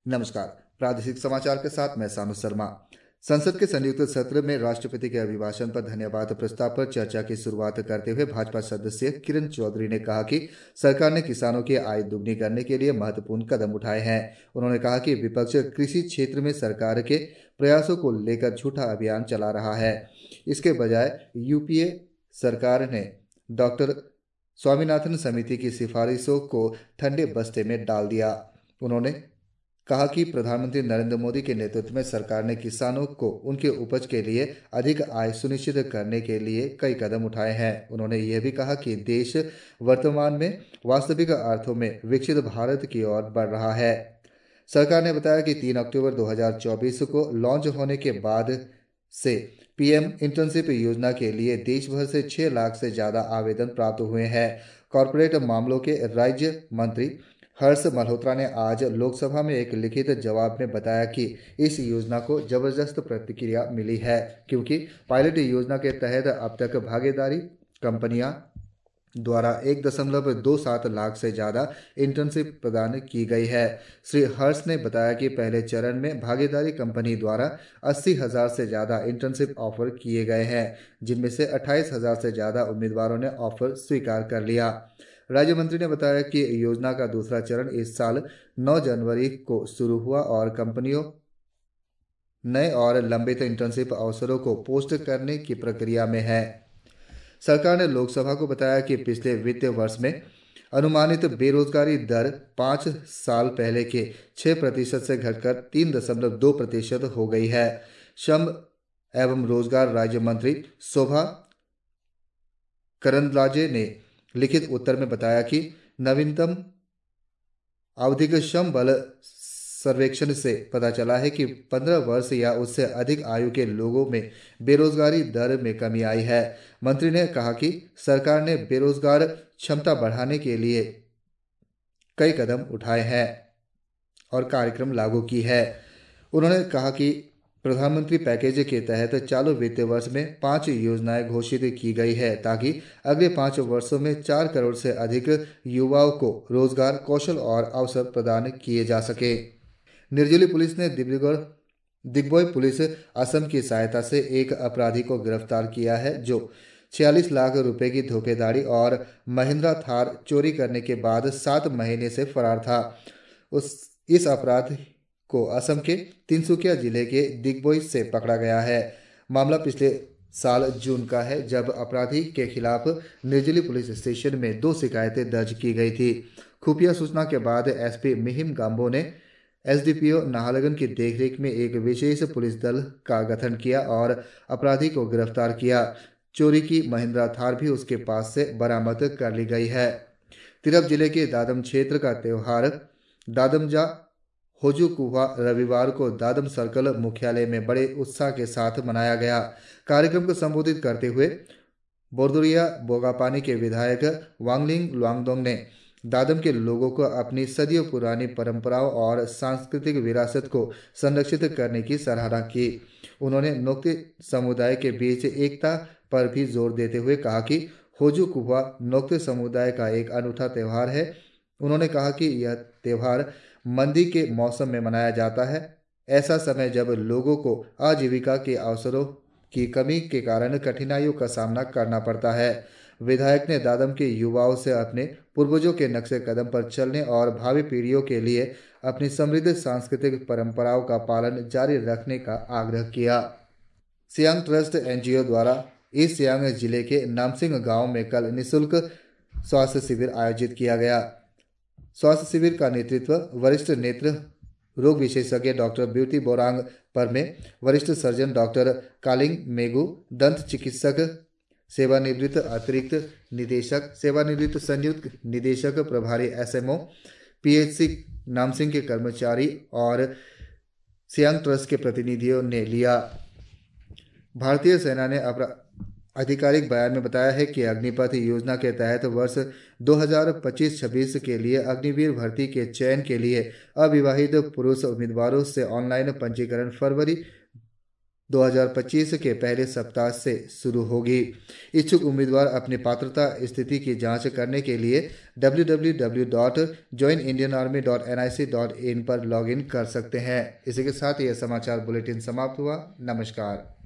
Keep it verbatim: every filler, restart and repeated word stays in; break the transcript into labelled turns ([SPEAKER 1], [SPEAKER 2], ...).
[SPEAKER 1] नमस्कार। प्रादेशिक समाचार के साथ मैं सानु शर्मा। संसद के संयुक्त सत्र में राष्ट्रपति के अभिभाषण पर धन्यवाद प्रस्ताव पर चर्चा की शुरुआत करते हुए भाजपा सदस्य किरण चौधरी ने कहा कि सरकार ने किसानों की आय दोगुनी करने के लिए महत्वपूर्ण कदम उठाए हैं। उन्होंने कहा कि विपक्ष कृषि क्षेत्र में सरकार के प्रयासों को लेकर झूठा अभियान चला रहा है। इसके बजाय यूपीए सरकार ने डॉक्टर स्वामीनाथन समिति की सिफारिशों को ठंडे बस्ते में डाल दिया। उन्होंने कहा कि प्रधानमंत्री नरेंद्र मोदी के नेतृत्व में सरकार ने किसानों को उनके उपज के लिए अधिक आय सुनिश्चित करने के लिए कई कदम उठाए हैं। उन्होंने यह भी कहा कि देश वर्तमान में वास्तविक अर्थों में विकसित भारत की ओर बढ़ रहा है। सरकार ने बताया कि तीन अक्टूबर दो हज़ार चौबीस को लॉन्च होने के बाद से पीएम इंटर्नशिप योजना के लिए देश भर से छह लाख से ज्यादा आवेदन प्राप्त हुए हैं। कॉरपोरेट मामलों के राज्य मंत्री हर्ष मल्होत्रा ने आज लोकसभा में एक लिखित जवाब में बताया कि इस योजना को जबरदस्त प्रतिक्रिया मिली है, क्योंकि पायलट योजना के तहत अब तक भागीदारी कंपनियां द्वारा एक दशमलव दो सात लाख से ज़्यादा इंटर्नशिप प्रदान की गई है। श्री हर्ष ने बताया कि पहले चरण में भागीदारी कंपनी द्वारा अस्सी हज़ार से ज़्यादा इंटर्नशिप ऑफर किए गए हैं, जिनमें से अट्ठाईस हज़ार से ज़्यादा उम्मीदवारों ने ऑफर स्वीकार कर लिया। राज्य मंत्री ने बताया कि योजना का दूसरा चरण इस साल नौ जनवरी को शुरू हुआ और कंपनियों नए और लंबित इंटर्नशिप अवसरों को पोस्ट करने की प्रक्रिया में है। सरकार ने लोकसभा को बताया कि पिछले वित्तीय वर्ष में अनुमानित बेरोजगारी दर पाँच साल पहले के छह प्रतिशत से घटकर तीन दशमलव दो प्रतिशत हो गई है। श्रम एवं रोजगार राज्य मंत्री शोभा करंदलाजे ने लिखित उत्तर में बताया कि नवीनतम आवधिक श्रम बल सर्वेक्षण से पता चला है कि पंद्रह वर्ष या उससे अधिक आयु के लोगों में बेरोजगारी दर में कमी आई है। मंत्री ने कहा कि सरकार ने बेरोजगार क्षमता बढ़ाने के लिए कई कदम उठाए हैं और कार्यक्रम लागू की है। उन्होंने कहा कि प्रधानमंत्री पैकेज के तहत चालू वित्तीय वर्ष में पांच योजनाएं घोषित की गई है, ताकि अगले पांच वर्षों में चार करोड़ से अधिक युवाओं को रोजगार, कौशल और अवसर प्रदान किए जा सके। निर्जली पुलिस ने डिब्रूगढ़ दिग्बोय पुलिस असम की सहायता से एक अपराधी को गिरफ्तार किया है, जो छियालीस लाख रुपए की धोखाधड़ी और महिंद्रा थार चोरी करने के बाद सात महीने से फरार था। उस इस अपराध को असम के तिनसुकिया जिले के दिग्बोय से पकड़ा गया है। मामला पिछले साल जून का है, जब अपराधी के खिलाफ निर्जली पुलिस स्टेशन में दो शिकायतें दर्ज की गई थी। खुफिया सूचना के बाद एसपी मिहिम गाम्बो ने एसडीपीओ नाहरलगुन की देखरेख में एक विशेष पुलिस दल का गठन किया और अपराधी को गिरफ्तार किया। चोरी की महिंद्रा थार भी उसके पास से बरामद कर ली गई है। तिरप जिले के दादम क्षेत्र का त्योहार दादमजा होजुकुवा रविवार को दादम सर्कल मुख्यालय में बड़े उत्साह के साथ मनाया गया। कार्यक्रम को संबोधित करते हुए बोरदुरिया बोगापानी के विधायक वांगलिंग लुआंगडोंग ने दादम के लोगों को अपनी सदियों पुरानी परंपराओं और सांस्कृतिक विरासत को संरक्षित करने की सराहना की। उन्होंने नोक्ते समुदाय के बीच एकता पर भी जोर देते हुए कहा कि होजुकुवा नोक्ते समुदाय का एक अनूठा त्यौहार है। उन्होंने कहा कि यह त्यौहार मंदी के मौसम में मनाया जाता है, ऐसा समय जब लोगों को आजीविका के अवसरों की कमी के कारण कठिनाइयों का सामना करना पड़ता है। विधायक ने दादम के युवाओं से अपने पूर्वजों के नक्शे कदम पर चलने और भावी पीढ़ियों के लिए अपनी समृद्ध सांस्कृतिक परंपराओं का पालन जारी रखने का आग्रह किया। सियांग ट्रस्ट एनजीओ द्वारा ईस्ट सियांग जिले के नामसिंग गांव में कल निःशुल्क स्वास्थ्य शिविर आयोजित किया गया। स्वास्थ्य शिविर का नेतृत्व वरिष्ठ नेत्र रोग विशेषज्ञ डॉक्टर ब्यूटी बोरांग परमे, वरिष्ठ सर्जन डॉक्टर कालिंग मेगू, दंत चिकित्सक सेवानिवृत्त अतिरिक्त निदेशक, सेवानिवृत्त संयुक्त निदेशक प्रभारी एसएमओ, पीएचसी नामसिंग के कर्मचारी और सियांग ट्रस्ट के प्रतिनिधियों ने लिया। भारतीय सेना ने अपना आधिकारिक बयान में बताया है कि अग्निपथ योजना के तहत वर्ष दो हज़ार पच्चीस छब्बीस के लिए अग्निवीर भर्ती के चयन के लिए अविवाहित पुरुष उम्मीदवारों से ऑनलाइन पंजीकरण फरवरी दो हज़ार पच्चीस के पहले सप्ताह से शुरू होगी। इच्छुक उम्मीदवार अपनी पात्रता स्थिति की जांच करने के लिए W W W dot join Indian army dot N I C dot in पर लॉगिन कर सकते हैं। इसी के साथ यह समाचार बुलेटिन समाप्त हुआ। नमस्कार।